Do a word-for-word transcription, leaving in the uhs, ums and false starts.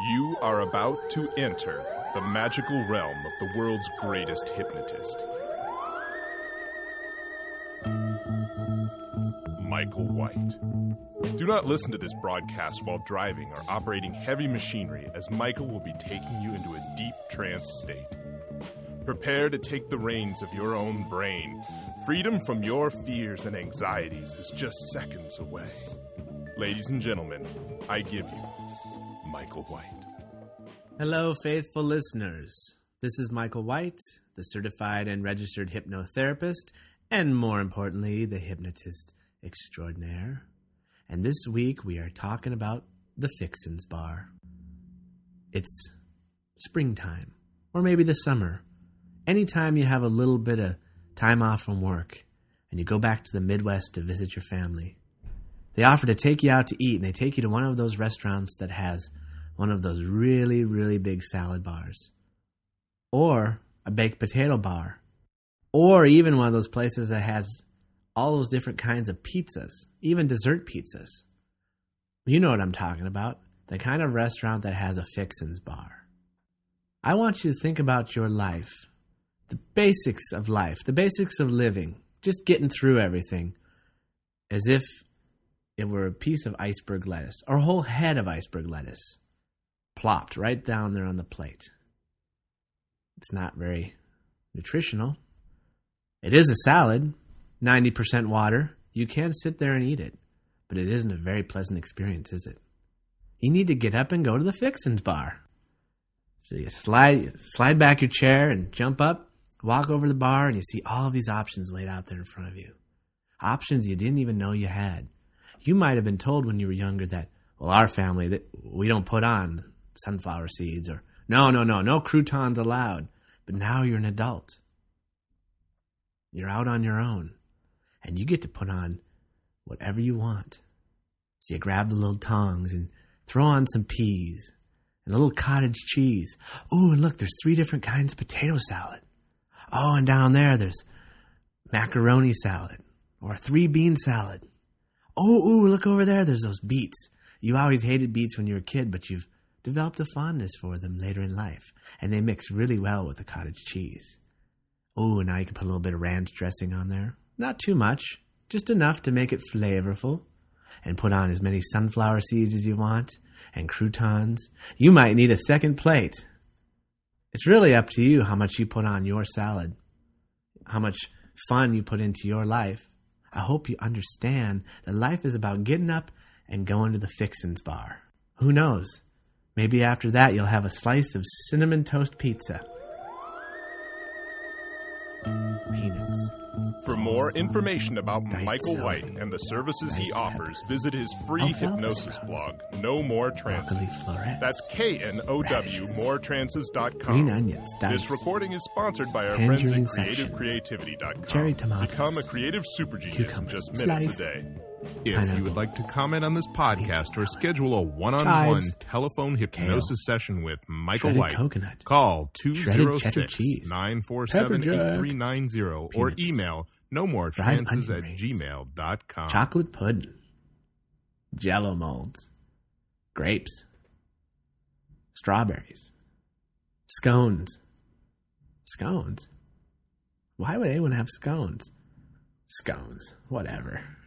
You are about to enter the magical realm of the world's greatest hypnotist, Michael White. Do not listen to this broadcast while driving or operating heavy machinery, as Michael will be taking you into a deep trance state. Prepare to take the reins of your own brain. Freedom from your fears and anxieties is just seconds away. Ladies and gentlemen, I give you Michael White. Hello, faithful listeners. This is Michael White, the certified and registered hypnotherapist, and more importantly, the hypnotist extraordinaire. And this week we are talking about the Fixins Bar. It's springtime, or maybe the summer. Anytime you have a little bit of time off from work and you go back to the Midwest to visit your family, they offer to take you out to eat, and they take you to one of those restaurants that has one of those really, really big salad bars, or a baked potato bar, or even one of those places that has all those different kinds of pizzas, even dessert pizzas. You know what I'm talking about, the kind of restaurant that has a Fixins Bar. I want you to think about your life, the basics of life, the basics of living, just getting through everything, as if it were a piece of iceberg lettuce, or a whole head of iceberg lettuce, plopped right down there on the plate. It's not very nutritional. It is a salad, ninety percent water. You can sit there and eat it, but it isn't a very pleasant experience, is it? You need to get up and go to the Fixins Bar. So you slide, slide back your chair and jump up, walk over to the bar, and you see all of these options laid out there in front of you. Options you didn't even know you had. You might have been told when you were younger that, well, our family, that we don't put on sunflower seeds, or no, no, no, no croutons allowed. But now you're an adult. You're out on your own, and you get to put on whatever you want. So you grab the little tongs and throw on some peas and a little cottage cheese. Ooh, and look, there's three different kinds of potato salad. Oh, and down there, there's macaroni salad or a three-bean salad. Oh, ooh, look over there. There's those beets. You always hated beets when you were a kid, but you've developed a fondness for them later in life, and they mix really well with the cottage cheese. Oh, and now you can put a little bit of ranch dressing on there. Not too much, just enough to make it flavorful, and put on as many sunflower seeds as you want, and croutons. You might need a second plate. It's really up to you how much you put on your salad, how much fun you put into your life. I hope you understand that life is about getting up and going to the Fixins Bar. Who knows? Maybe after that you'll have a slice of cinnamon toast pizza. Peanuts. For more information about Diced Michael celery. White and the services he Diced offers, pepper. visit his free Alfalfa hypnosis sprouts. blog, No More Trances. Broccoli florets. That's K N O W, Radishes. more trances dot com. Green onions, diced. This recording is sponsored by our Tangerine friends at creative sections. creativity dot com. Cherry tomatoes. Become a creative super genius in Cucumbers. just minutes Sliced. a day. If Pineapple. you would like to comment on this podcast or schedule a one-on-one Chives. telephone hypnosis session with Michael Shredded White, coconut. call two oh cheddar six, cheese. nine four seven, eight three nine zero or Peanuts. email no more Fried trances onion at rings. gmail dot com. Chocolate pudding. Jello molds. Grapes. Strawberries. Scones. Scones? Why would anyone have scones? Scones. Whatever.